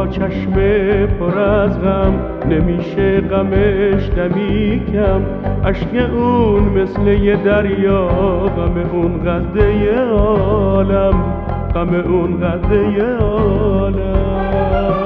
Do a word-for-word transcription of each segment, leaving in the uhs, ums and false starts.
چشم پر از غم، نمیشه غمش دمی کم. اشک اون مثل یه دریا، غم اون قده عالم، غم اون قده عالم.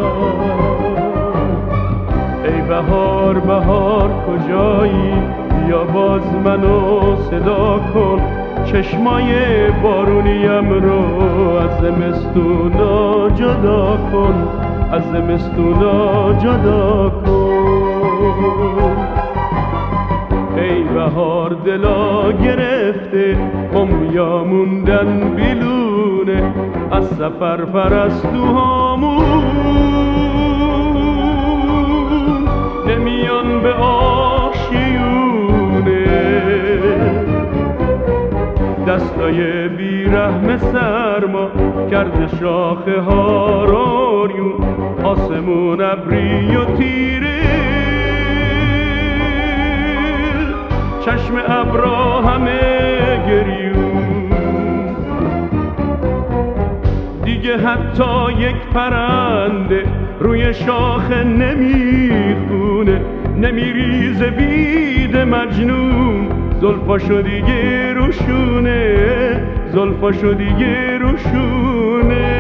ای بهار بهار کجایی؟ بیا باز منو صدا کن، چشمای بارونیم رو از زمستونا جدا کن، از زمستونا جدا کن. ای بهار دلا گرفته، امیا موندن بیلونه، از سفر پرستوهامون نمیان به آشیونه. دستای بیرحم سرما کرده شاخه ها رویون، آسمون ابری و تیره، چشم ابرا همه گریون. دیگه حتی یک پرنده روی شاخه نمیخونه، نمیریزه بید مجنون، زلفاشو دیگه روشونه، زلفاشو دیگه روشونه.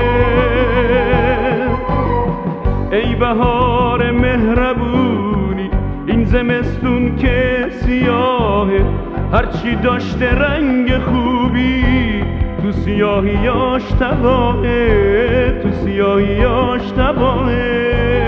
ای بهار مهربونی، این زمستون که سیاهه، هرچی داشته رنگ خوبی تو سیاهیاش تباهه، تو سیاهیاش تباهه.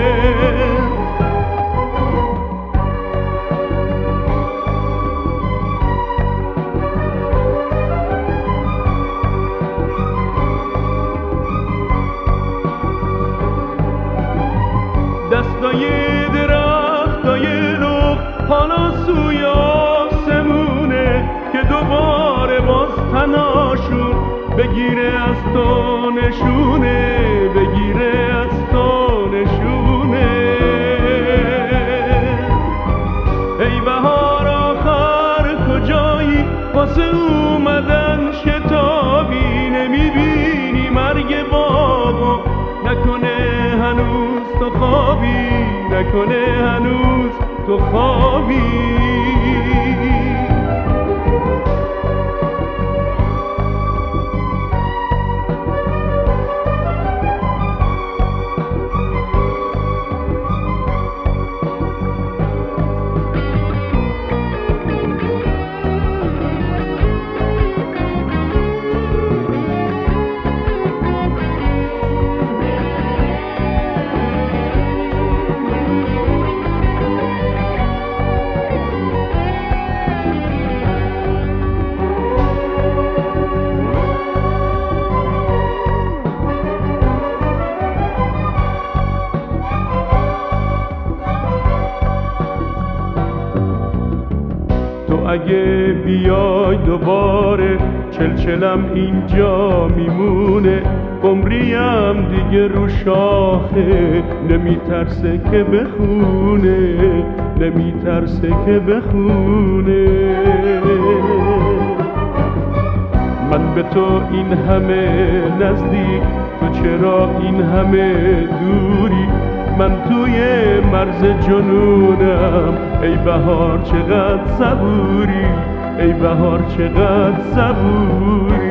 دستای درختای رخ حالا سوی آسمونه، که دوباره باز تناشون بگیره از تو نشونه، بگیره از تو نشونه. ای بهار آخر کجایی؟ واسه اومدن شتابی، نمیبینی مرگ بابا؟ نکنه هنوز تو خوابی، نکنه هنوز تو خوابی. اگه بیای دوباره چلچلم اینجا میمونه، عمریم دیگه رو شاخه نمیترسه که بخونه، نمیترسه که بخونه. من به تو این همه نزدیک، تو چرا این همه دوری؟ من توی مرز جنونم، ای بهار چقدر صبوری، ای بهار چقدر صبوری.